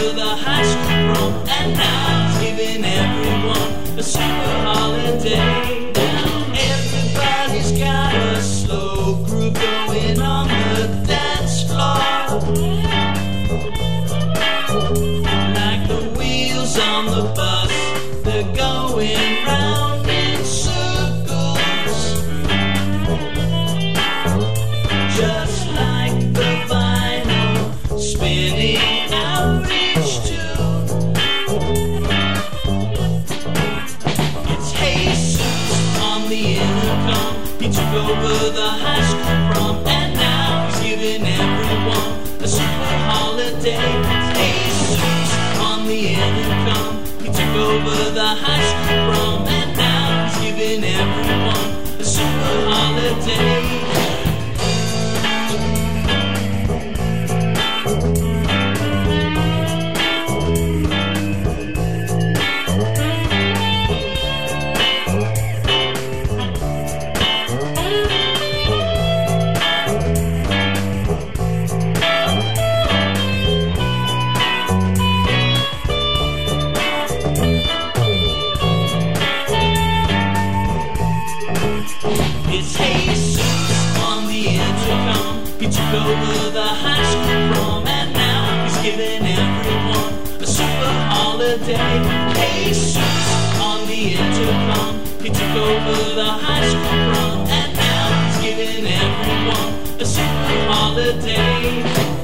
over the high school prom, and now he's giving everyone a super holiday. Now everybody's got a slow groove going on the dance floor, like the wheels on the bus, they're going round in circles, just like the vinyl spinning out each tune. It's Jesus on the intercom. He took over the high school prom, and now he's giving everyone a super holiday. It's Jesus on the intercom. He took over the high school prom, and now he's giving everyone a super holiday. It's Jesus on the intercom. He took over the high school prom, and now he's giving everyone a super holiday. Jesus on the intercom. He took over the high school prom, and now he's giving everyone a super holiday.